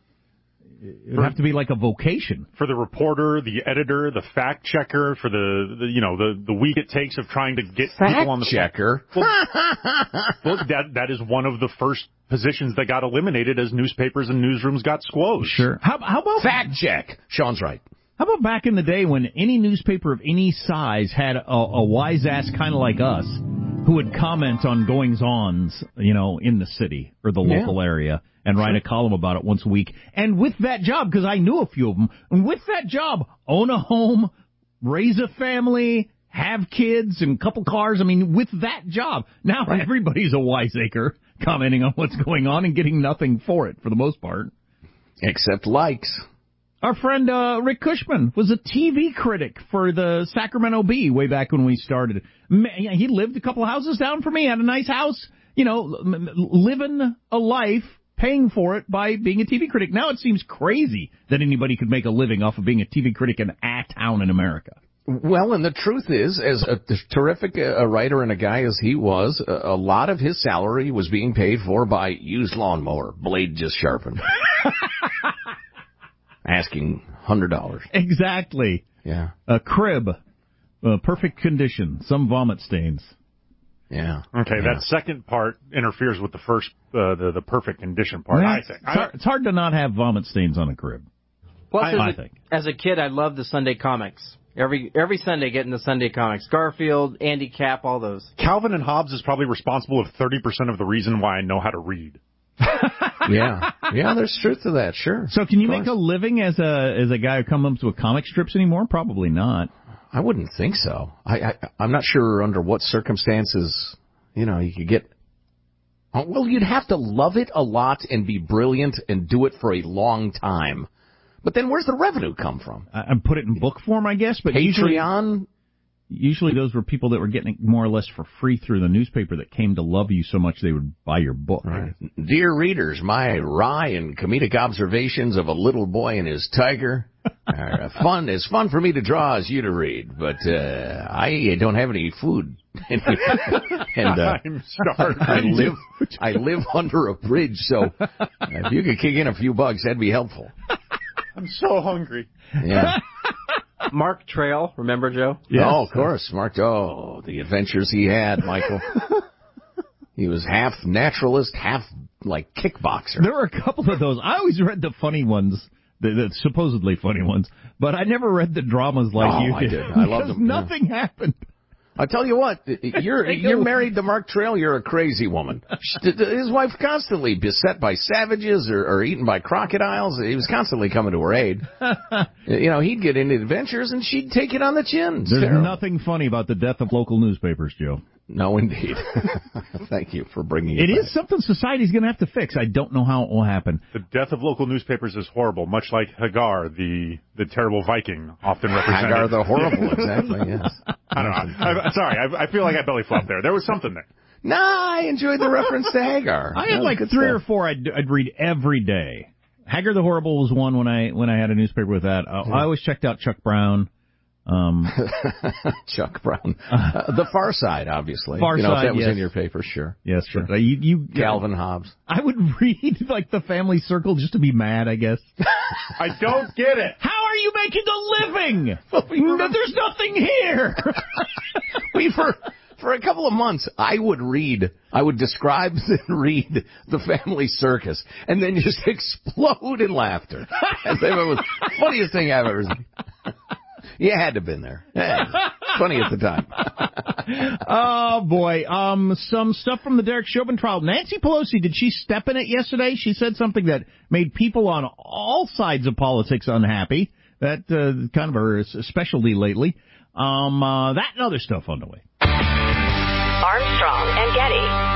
it'd have to be like a vocation. For the reporter, the editor, the fact checker, for the week it takes of trying to get people on the checker. Well, that is one of the first positions that got eliminated as newspapers and newsrooms got squozed. Sure. How about fact check? Sean's right. How about back in the day when any newspaper of any size had a wise ass kind of like us who would comment on goings-ons, in the city or the local area and write a column about it once a week. And with that job, because I knew a few of them, and with that job, own a home, raise a family, have kids and a couple cars. I mean, with that job, now everybody's a wiseacre commenting on what's going on and getting nothing for it for the most part. Except likes. Our friend Rick Cushman was a TV critic for the Sacramento Bee way back when we started. He lived a couple of houses down from me, had a nice house, living a life, paying for it by being a TV critic. Now it seems crazy that anybody could make a living off of being a TV critic in a town in America. Well, and the truth is, as a terrific writer and a guy as he was, a lot of his salary was being paid for by used lawnmower, blade just sharpened. Asking $100. Exactly. Yeah. A crib, perfect condition, some vomit stains. Yeah. Okay, that second part interferes with the first, the perfect condition part, I think. It's hard to not have vomit stains on a crib. Plus, I think. As a kid, I loved the Sunday comics. Every Sunday, getting the Sunday comics. Garfield, Andy Capp, all those. Calvin and Hobbes is probably responsible of 30% of the reason why I know how to read. Yeah, there's truth to that, sure. So can you make a living as a guy who comes up with comic strips anymore? Probably not. I wouldn't think so. I'm not sure under what circumstances, you could get. Well, you'd have to love it a lot and be brilliant and do it for a long time. But then where's the revenue come from? I put it in book form, I guess. But Patreon? Usually those were people that were getting it more or less for free through the newspaper that came to love you so much they would buy your book. Right. Dear readers, my wry and comedic observations of a little boy and his tiger are as fun for me to draw as you to read, but I don't have any food. and I'm starving. I live under a bridge, so if you could kick in a few bucks, that'd be helpful. I'm so hungry. Yeah. Mark Trail, remember, Joe? Yes. Oh, of course. Mark, the adventures he had, Michael. He was half naturalist, half, kickboxer. There were a couple of those. I always read the funny ones, the supposedly funny ones, but I never read the dramas you did. I did. I loved them. Nothing happened. I tell you what, you're married to Mark Trail, you're a crazy woman. His wife's constantly beset by savages or eaten by crocodiles. He was constantly coming to her aid. He'd get into adventures and she'd take it on the chin. There's nothing funny about the death of local newspapers, Joe. No, indeed. Thank you for bringing it. It back. is something society's going to have to fix. I don't know how it will happen. The death of local newspapers is horrible, much like Hagar, the terrible Viking, often represented. Hagar the horrible, exactly, yes. I don't know. I'm sorry, I feel like I belly flopped there. There was something there. Nah, I enjoyed the reference to Hagar. I had three or four I'd read every day. Hagar the Horrible was one when I had a newspaper with that. I always checked out Chuck Brown. Chuck Brown. The Far Side, obviously. Far Side, if that was yes. in your paper, sure. Yes, sure. Calvin Hobbes. I would read, the Family Circle just to be mad, I guess. I don't get it. How are you making a living? There's nothing here. For a couple of months, I would describe and read The Family Circus, and then just explode in laughter. As if it was the funniest thing I've ever seen. You had to have been there. Funny at the time. Oh, boy. Some stuff from the Derek Chauvin trial. Nancy Pelosi, did she step in it yesterday? She said something that made people on all sides of politics unhappy. That kind of her specialty lately. That and other stuff on the way. Armstrong and Getty.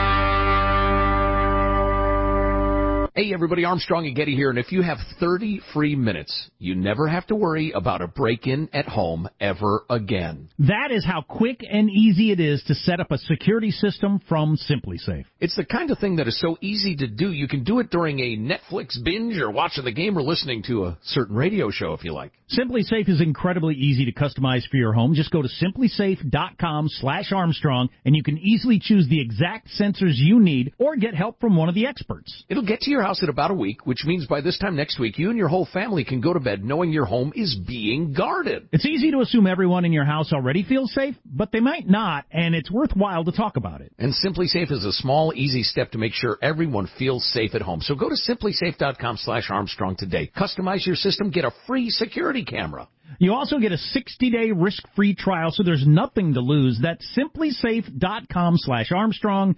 Hey, everybody, Armstrong and Getty here, and if you have 30 free minutes, you never have to worry about a break-in at home ever again. That is how quick and easy it is to set up a security system from SimpliSafe. It's the kind of thing that is so easy to do. You can do it during a Netflix binge or watching the game or listening to a certain radio show if you like. SimpliSafe is incredibly easy to customize for your home. Just go to SimpliSafe.com/Armstrong, and you can easily choose the exact sensors you need or get help from one of the experts. It'll get to your house in about a week, which means by this time next week, you and your whole family can go to bed knowing your home is being guarded. It's easy to assume everyone in your house already feels safe, but they might not, and it's worthwhile to talk about it. And SimpliSafe is a small, easy step to make sure everyone feels safe at home. So go to SimpliSafe.com/Armstrong today. Customize your system, get a free security camera. You also get a 60-day risk-free trial, so there's nothing to lose. That's SimpliSafe.com/Armstrong,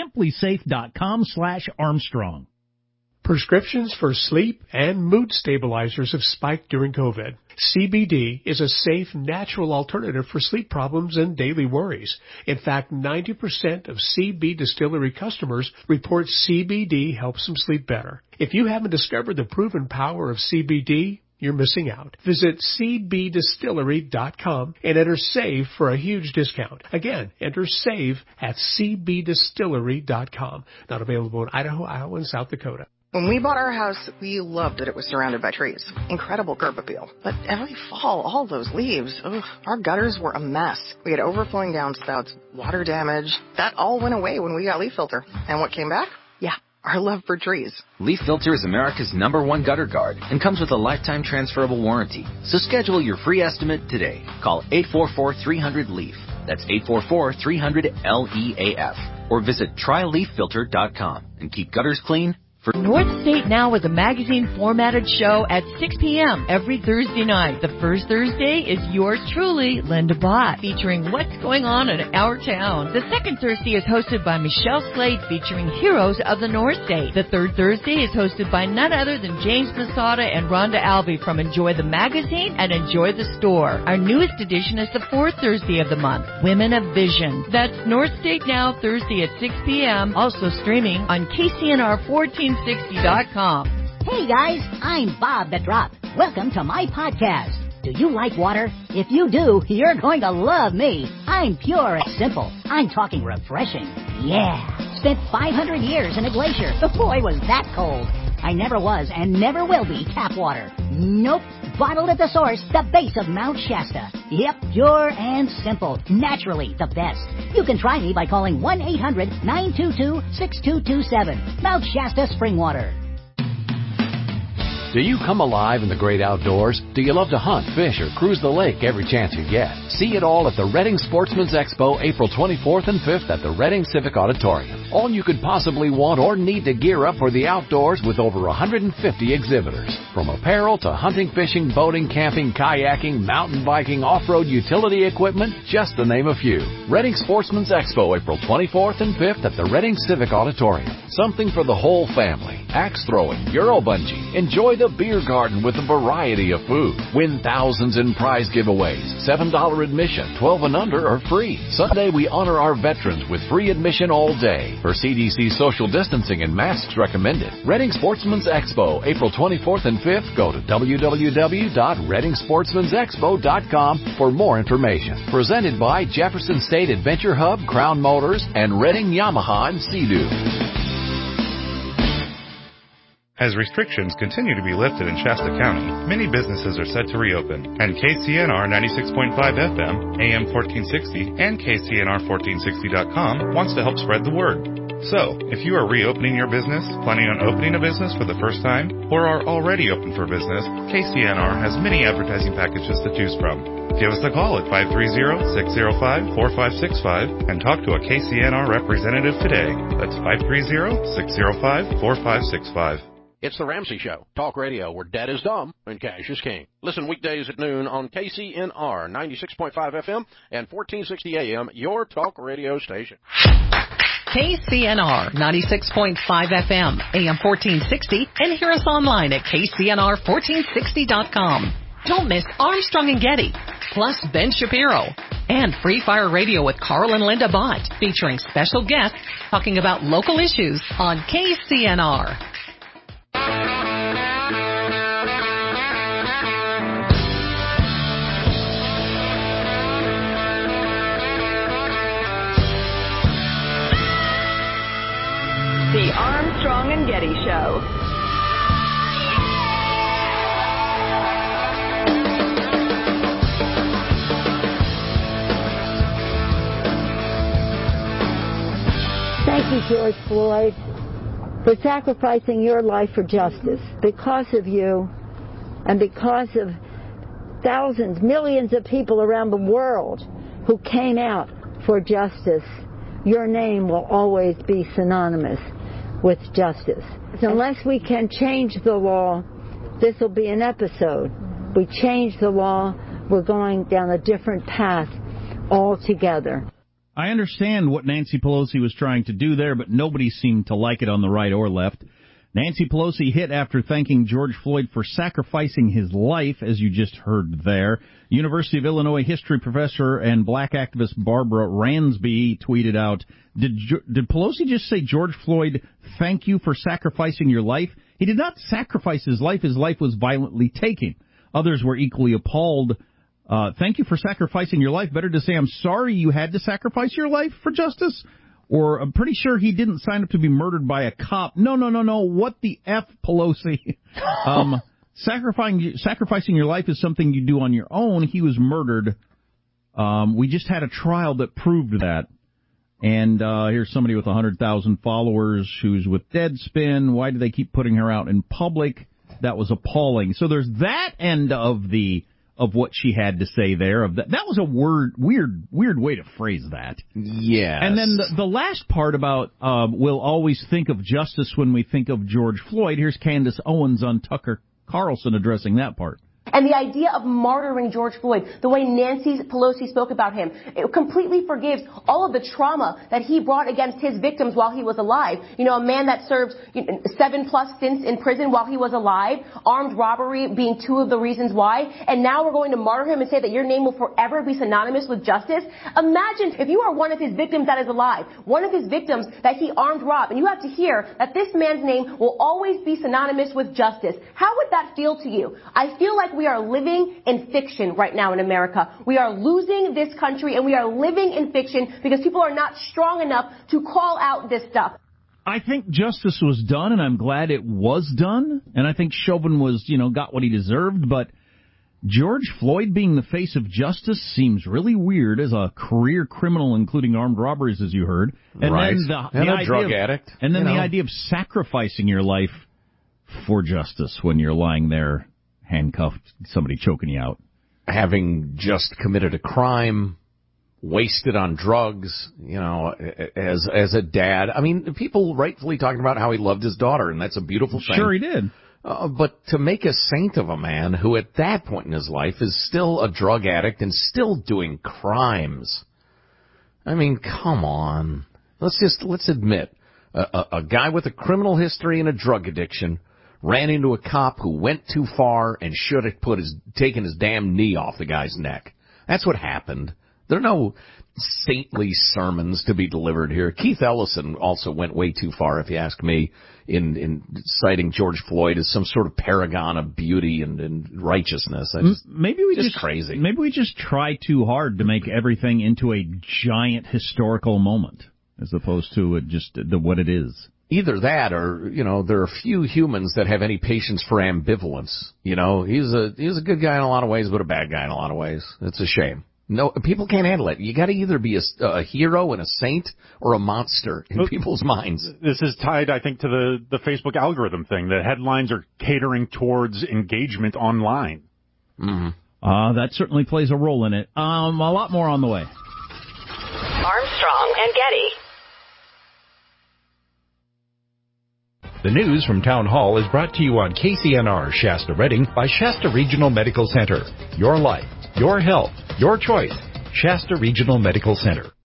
SimpliSafe.com/Armstrong. Prescriptions for sleep and mood stabilizers have spiked during COVID. CBD is a safe, natural alternative for sleep problems and daily worries. In fact, 90% of CB Distillery customers report CBD helps them sleep better. If you haven't discovered the proven power of CBD, you're missing out. Visit cbdistillery.com and enter SAVE for a huge discount. Again, enter SAVE at cbdistillery.com. Not available in Idaho, Iowa, and South Dakota. When we bought our house, we loved that it was surrounded by trees. Incredible curb appeal. But every fall, all those leaves, our gutters were a mess. We had overflowing downspouts, water damage. That all went away when we got Leaf Filter. And what came back? Yeah, our love for trees. Leaf Filter is America's #1 gutter guard and comes with a lifetime transferable warranty. So schedule your free estimate today. Call 844-300-LEAF. That's 844-300-LEAF. Or visit tryleaffilter.com and keep gutters clean. North State Now is a magazine-formatted show at 6 p.m. every Thursday night. The first Thursday is yours truly, Linda Bott, featuring what's going on in our town. The second Thursday is hosted by Michelle Slade, featuring heroes of the North State. The third Thursday is hosted by none other than James Masada and Rhonda Albee from Enjoy the Magazine and Enjoy the Store. Our newest edition is the fourth Thursday of the month, Women of Vision. That's North State Now, Thursday at 6 p.m., also streaming on KCNR1460.com. Hey guys, I'm Bob the Drop. Welcome to my podcast. Do you like water? If you do, you're going to love me. I'm pure and simple. I'm talking refreshing. Yeah. Spent 500 years in a glacier. Boy, was that cold. I never was and never will be tap water. Nope. Bottled at the source, the base of Mount Shasta. Yep, pure and simple. Naturally the best. You can try me by calling 1-800-922-6227. Mount Shasta Spring Water. Do you come alive in the great outdoors? Do you love to hunt, fish, or cruise the lake every chance you get? See it all at the Reading Sportsman's Expo, April 24th and 5th at the Reading Civic Auditorium. All you could possibly want or need to gear up for the outdoors with over 150 exhibitors. From apparel to hunting, fishing, boating, camping, kayaking, mountain biking, off-road utility equipment, just to name a few. Reading Sportsman's Expo, April 24th and 5th at the Reading Civic Auditorium. Something for the whole family. Axe throwing, Euro bungee. Enjoy the beer garden with a variety of food. Win thousands in prize giveaways. $7 admission, 12 and under are free. Sunday we honor our veterans with free admission all day. For CDC social distancing and masks recommended. Reading Sportsman's Expo, April 24th and 5th. Go to www.readingsportsmansexpo.com for more information. Presented by Jefferson State Adventure Hub, Crown Motors, and Reading Yamaha and Sea-Doo. As restrictions continue to be lifted in Shasta County, many businesses are set to reopen, and KCNR 96.5 FM, AM 1460, and KCNR1460.com wants to help spread the word. So, if you are reopening your business, planning on opening a business for the first time, or are already open for business, KCNR has many advertising packages to choose from. Give us a call at 530-605-4565 and talk to a KCNR representative today. That's 530-605-4565. It's The Ramsey Show, talk radio where dead is dumb and cash is king. Listen weekdays at noon on KCNR 96.5 FM and 1460 AM, your talk radio station. KCNR 96.5 FM, AM 1460, and hear us online at KCNR1460.com. Don't miss Armstrong and Getty, plus Ben Shapiro, and Free Fire Radio with Carl and Linda Bott, featuring special guests talking about local issues on KCNR. The Armstrong and Getty Show. Thank you, George Floyd, for sacrificing your life for justice. Because of you, and because of thousands, millions of people around the world who came out for justice, your name will always be synonymous with justice. Unless we can change the law, this will be an episode. We change the law, we're going down a different path altogether. I understand what Nancy Pelosi was trying to do there, but nobody seemed to like it on the right or left. Nancy Pelosi hit after thanking George Floyd for sacrificing his life, as you just heard there. University of Illinois history professor and black activist Barbara Ransby tweeted out, Did Pelosi just say, George Floyd, thank you for sacrificing your life? He did not sacrifice his life. His life was violently taken. Others were equally appalled. Thank you for sacrificing your life. Better to say, I'm sorry you had to sacrifice your life for justice? Or I'm pretty sure he didn't sign up to be murdered by a cop. No. What the F, Pelosi? Sacrificing your life is something you do on your own. He was murdered. We just had a trial that proved that. And here's somebody with 100,000 followers who's with Deadspin. Why do they keep putting her out in public? That was appalling. So there's that end of what she had to say there. That was a weird way to phrase that. Yes. And then the last part about we'll always think of justice when we think of George Floyd. Here's Candace Owens on Tucker Carlson addressing that part. And the idea of martyring George Floyd, the way Nancy Pelosi spoke about him, it completely forgives all of the trauma that he brought against his victims while he was alive. You know, a man that served 7+ stints in prison while he was alive, armed robbery being two of the reasons why, and now we're going to martyr him and say that your name will forever be synonymous with justice. Imagine if you are one of his victims that is alive, one of his victims that he armed robbed, and you have to hear that this man's name will always be synonymous with justice. How would that feel to you? I feel like we are living in fiction right now in America. We are losing this country and we are living in fiction because people are not strong enough to call out this stuff. I think justice was done, and I'm glad it was done. And I think Chauvin was, got what he deserved. But George Floyd being the face of justice seems really weird as a career criminal, including armed robberies, as you heard. And right. Then a drug addict. And then the idea of sacrificing your life for justice when you're lying there handcuffed, somebody choking you out. Having just committed a crime, wasted on drugs, as a dad. I mean, people rightfully talking about how he loved his daughter, and that's a beautiful thing. Sure he did. But to make a saint of a man who at that point in his life is still a drug addict and still doing crimes. I mean, come on. Let's admit, a guy with a criminal history and a drug addiction ran into a cop who went too far and should have taken his damn knee off the guy's neck. That's what happened. There are no saintly sermons to be delivered here. Keith Ellison also went way too far, if you ask me, in citing George Floyd as some sort of paragon of beauty and righteousness. Maybe we just crazy. Maybe we just try too hard to make everything into a giant historical moment, as opposed to just what it is. Either that or, there are few humans that have any patience for ambivalence. He's a good guy in a lot of ways, but a bad guy in a lot of ways. It's a shame. No, people can't handle it. You got to either be a hero and a saint or a monster in people's minds. This is tied, I think, to the Facebook algorithm thing. The headlines are catering towards engagement online. Mm-hmm. That certainly plays a role in it. A lot more on the way. Armstrong and Getty. The news from Town Hall is brought to you on KCNR Shasta Redding by Shasta Regional Medical Center. Your life, your health, your choice. Shasta Regional Medical Center.